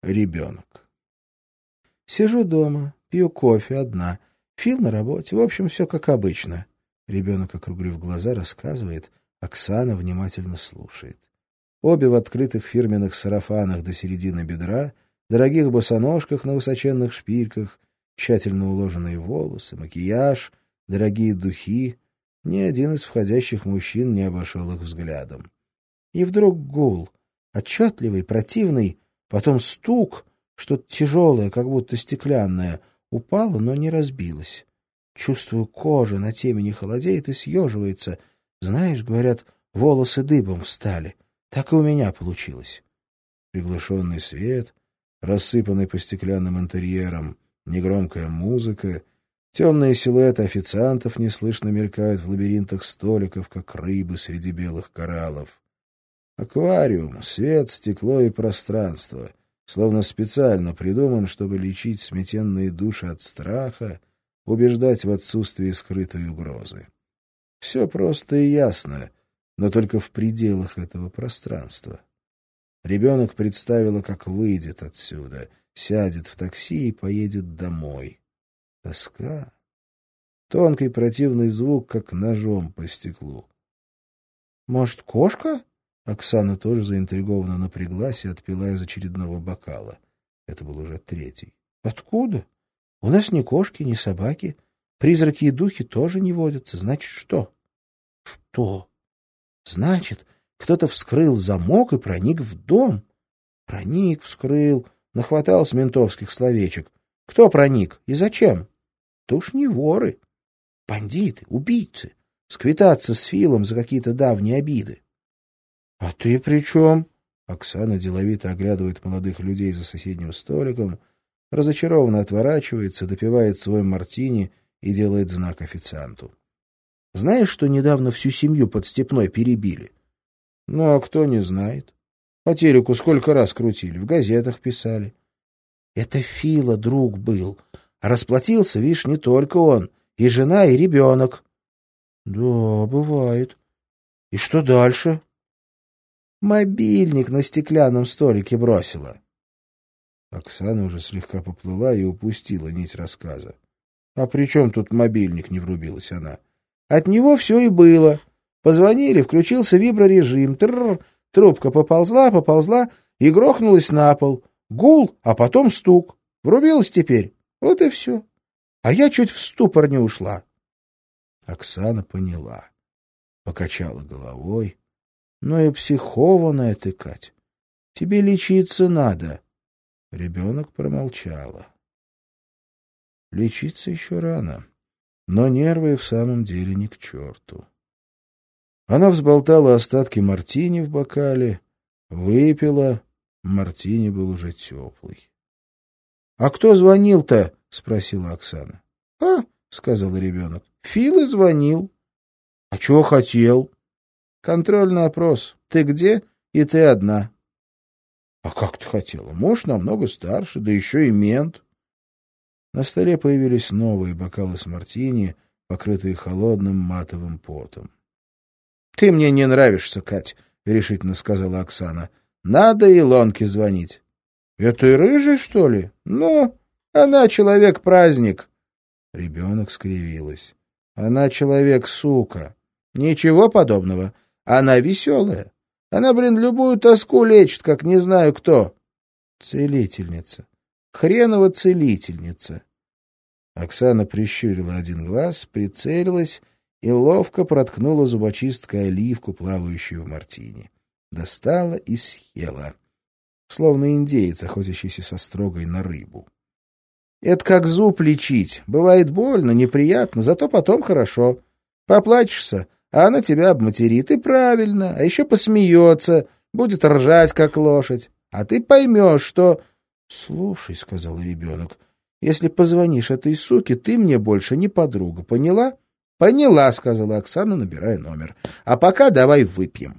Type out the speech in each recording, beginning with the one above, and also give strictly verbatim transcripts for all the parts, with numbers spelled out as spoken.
Ребенок. Сижу дома, пью кофе одна. Фил на работе. В общем, все как обычно. Ребенок, округлив глаза, рассказывает. Оксана внимательно слушает. Обе в открытых фирменных сарафанах до середины бедра, дорогих босоножках на высоченных шпильках, тщательно уложенные волосы, макияж, дорогие духи. Ни один из входящих мужчин не обошел их взглядом. И вдруг гул, отчетливый, противный, потом стук, что-то тяжелое, как будто стеклянное, упало, но не разбилось. Чувствую, кожа на темени холодеет и съеживается. Знаешь, говорят, волосы дыбом встали. Так и у меня получилось. Приглушенный свет, рассыпанный по стеклянным интерьерам, негромкая музыка, темные силуэты официантов неслышно мелькают в лабиринтах столиков, как рыбы среди белых кораллов. Аквариум, свет, стекло и пространство, словно специально придуман, чтобы лечить сметенные души от страха, убеждать в отсутствии скрытой угрозы. Все просто и ясно, но только в пределах этого пространства. Ребенок представила, как выйдет отсюда, сядет в такси и поедет домой. Тоска. Тонкий противный звук, как ножом по стеклу. «Может, кошка?» Оксана тоже заинтригованно напряглась и отпила из очередного бокала. Это был уже третий. «Откуда? У нас ни кошки, ни собаки. Призраки и духи тоже не водятся. Значит, что?» «Что?» «Значит, кто-то вскрыл замок и проник в дом. Проник, вскрыл, нахватал с ментовских словечек. Кто проник и зачем? То уж не воры. Бандиты, убийцы. Сквитаться с Филом за какие-то давние обиды». «А ты при чем?» Оксана деловито оглядывает молодых людей за соседним столиком, разочарованно отворачивается, допивает свой мартини и делает знак официанту. «Знаешь, что недавно всю семью под Степной перебили?» «Ну, а кто не знает? По телеку сколько раз крутили, в газетах писали». «Это Фила друг был, а расплатился, видишь, не только он, и жена, и ребенок». «Да, бывает. И что дальше?» «Мобильник на стеклянном столике бросила». Оксана уже слегка поплыла и упустила нить рассказа. «А при чем тут мобильник?» — не врубилась она. «От него все и было. Позвонили, включился виброрежим. Трррр, трубка поползла, поползла и грохнулась на пол. Гул, а потом стук. Врубилась теперь. Вот и все. А я чуть в ступор не ушла». Оксана поняла. Покачала головой. «Ну и психованная ты, Кать. Тебе лечиться надо». Ребенок промолчала. Лечиться еще рано, но нервы в самом деле ни к черту. Она взболтала остатки мартини в бокале, выпила. Мартини был уже теплый. — А кто звонил-то? — спросила Оксана. — А, — сказал ребенок, — Фил и звонил. — А чего хотел? — Контрольный опрос. Ты где? И ты одна. — А как ты хотела? Муж намного старше, да еще и мент. На столе появились новые бокалы с мартини, покрытые холодным матовым потом. — Ты мне не нравишься, Кать, — решительно сказала Оксана. — Надо Илонке звонить. — Это и рыжий, что ли? Ну, она человек-праздник. Ребенок скривилась. — Она человек-сука. Ничего подобного. Она веселая. Она, блин, любую тоску лечит, как не знаю кто. Целительница. Хренова целительница. Оксана прищурила один глаз, прицелилась и ловко проткнула зубочисткой оливку, плавающую в мартини. Достала и съела. Словно индеец, охотящийся со строгой на рыбу. Это как зуб лечить. Бывает больно, неприятно, зато потом хорошо. Поплачешься, а она тебя обматерит, и правильно, а еще посмеется, будет ржать, как лошадь. А ты поймешь, что... — Слушай, — сказал ребенок, — если позвонишь этой суке, ты мне больше не подруга, поняла? — Поняла, — сказала Оксана, набирая номер. — А пока давай выпьем.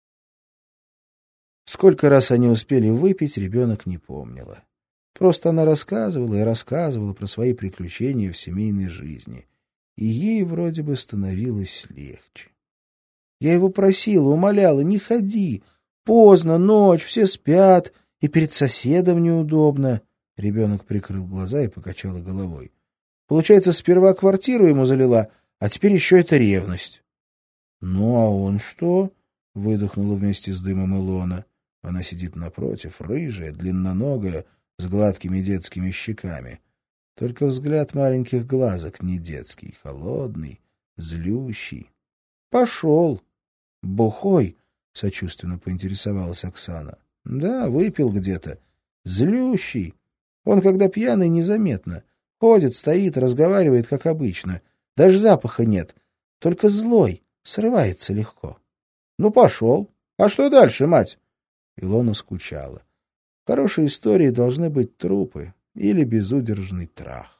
Сколько раз они успели выпить, ребенок не помнила. Просто она рассказывала и рассказывала про свои приключения в семейной жизни. И ей вроде бы становилось легче. Я его просила, умоляла, не ходи. Поздно, ночь, все спят, И перед соседом неудобно. Ребенок прикрыл глаза и покачала головой. Получается, сперва квартиру ему залила, а теперь еще это ревность. — Ну, а он что? — выдохнула вместе с дымом Илона. Она сидит напротив, рыжая, длинноногая, с гладкими детскими щеками. Только взгляд маленьких глазок не детский, холодный, злющий. — Пошел. — Бухой? — сочувственно поинтересовалась Оксана. — Да, выпил где-то. Злющий. Он, когда пьяный, незаметно. Ходит, стоит, разговаривает, как обычно. Даже запаха нет. Только злой, срывается легко. — Ну, пошел. А что дальше, мать? Илона скучала. В хорошей истории должны быть трупы или безудержный трах.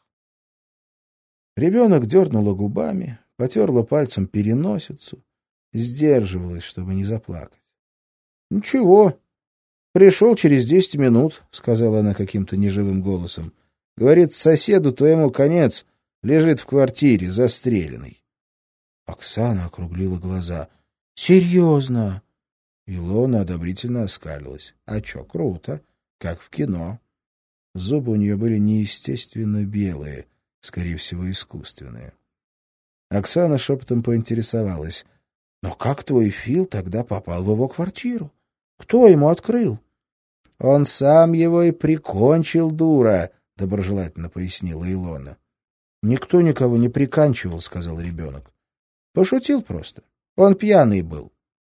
Ребенок дернула губами, потерла пальцем переносицу, сдерживалась, чтобы не заплакать. — Ничего. Пришел через десять минут, — сказала она каким-то неживым голосом. — Говорит, соседу твоему конец, лежит в квартире, застреленный. Оксана округлила глаза. — Серьезно? Илона одобрительно оскалилась. — А чё, круто, как в кино. Зубы у нее были неестественно белые, скорее всего, искусственные. Оксана шепотом поинтересовалась. — Но как твой Фил тогда попал в его квартиру? Кто ему открыл? — Он сам его и прикончил, дура, — доброжелательно пояснила Илона. — Никто никого не приканчивал, — сказал ребенок. — Пошутил просто. Он пьяный был.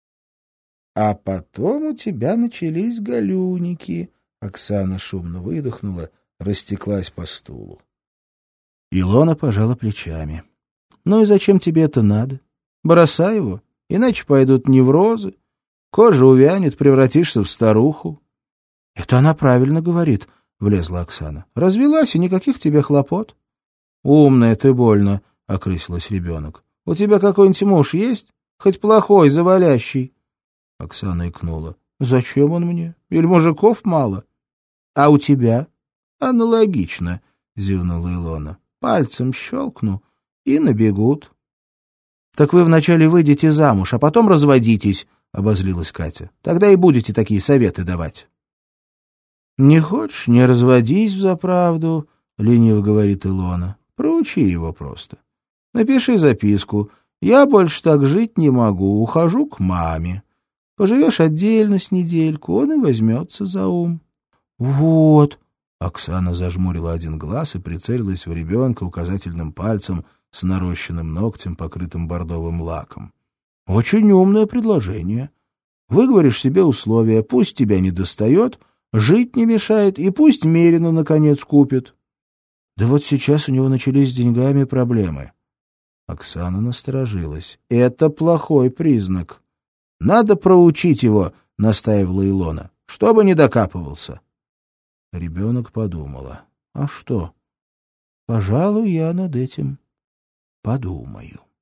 — А потом у тебя начались галюники. Оксана шумно выдохнула, растеклась по стулу. Илона пожала плечами. — Ну и зачем тебе это надо? Бросай его, иначе пойдут неврозы. Кожа увянет, превратишься в старуху. — Это она правильно говорит, — влезла Оксана. — Развелась, и никаких тебе хлопот. — Умная ты больно, — окрысилась ребенок. — У тебя какой-нибудь муж есть? Хоть плохой, завалящий. Оксана икнула. — Зачем он мне? Или мужиков мало? — А у тебя? — Аналогично, — зевнула Илона. — Пальцем щелкну, и набегут. — Так вы вначале выйдете замуж, а потом разводитесь, — обозлилась Катя. — Тогда и будете такие советы давать. — Не хочешь, не разводись взаправду, — лениво говорит Илона. — Проучи его просто. Напиши записку. Я больше так жить не могу, ухожу к маме. Поживешь отдельно с недельку, он и возьмется за ум. — Вот. Оксана зажмурила один глаз и прицелилась в ребенка указательным пальцем с нарощенным ногтем, покрытым бордовым лаком. — Очень умное предложение. Выговоришь себе условия, пусть тебя не достает, жить не мешает, и пусть Мерину, наконец, купит. Да вот сейчас у него начались с деньгами проблемы. Оксана насторожилась. — Это плохой признак. — Надо проучить его, — настаивала Илона, — чтобы не докапывался. Ребенок подумала. — А что? Пожалуй, я над этим подумаю.